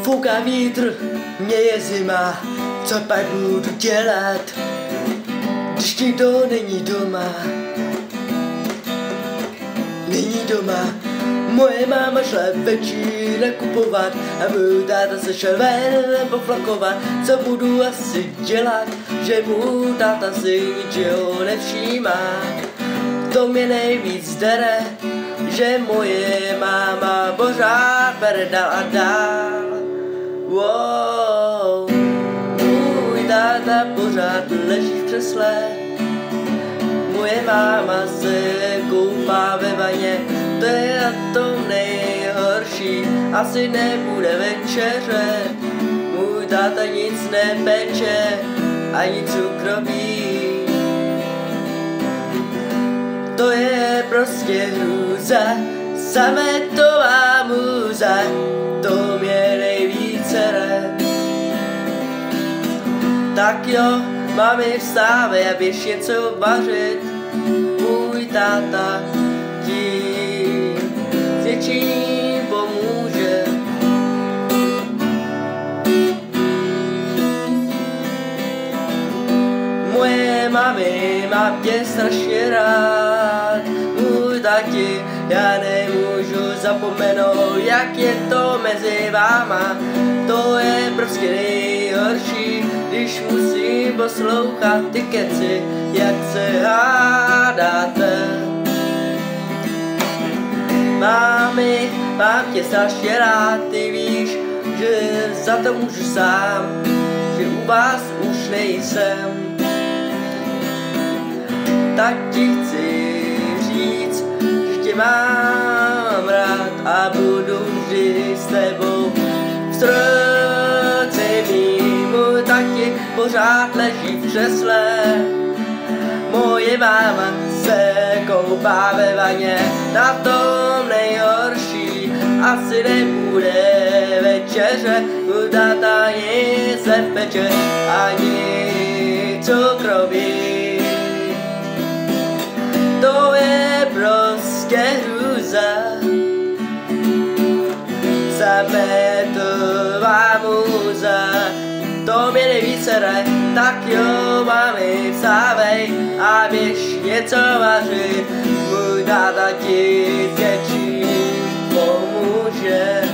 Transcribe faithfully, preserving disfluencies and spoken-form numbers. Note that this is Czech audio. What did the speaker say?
Fouká vítr, mě je zima, co pak budu dělat, když nikdo není doma. Není doma, moje máma šla večer nakupovat a můj táta se šel ven poflakovat. Co budu asi dělat, že můj táta si ničeho nevšímá. To mě nejvíc dere, že moje máma pořád bere dál a dál. Wow, můj táta pořád leží v křesle, moje máma se koupá ve vaně, to je na tom nejhorší, asi nebude večeře. Můj táta nic nepeče, ani cukroví. To je prostě hrůza, sametová můza, to mě nejvíce re. Tak jo, mami, vstávej a běž něco vařit, můj táta ti s něčím pomůže. Moje mami má tě strašně rád, můj tati, já nemůžu zapomenout, jak je to mezi váma. To je prostě nejhorší, když musím poslouchat ty keci, jak se hádáte. Mámi, mám tě strašně rád, ty víš, že za to můžu sám, že u vás už nejsem. Tak ti chci říct, že tě mám rád a budu vždy s tebou. V srdci mým můj tati pořád leží v křesle, moje máma se koupá ve vaně, na tom nejhorší asi nebude večeře. Můj táta nic nepeče, ani cukroví. To je prostě hrůza, sametová můza, to mě nejvíce re. Tak jo, mami, vstávej a běž něco vařit, můj táta ti s něčím pomůže.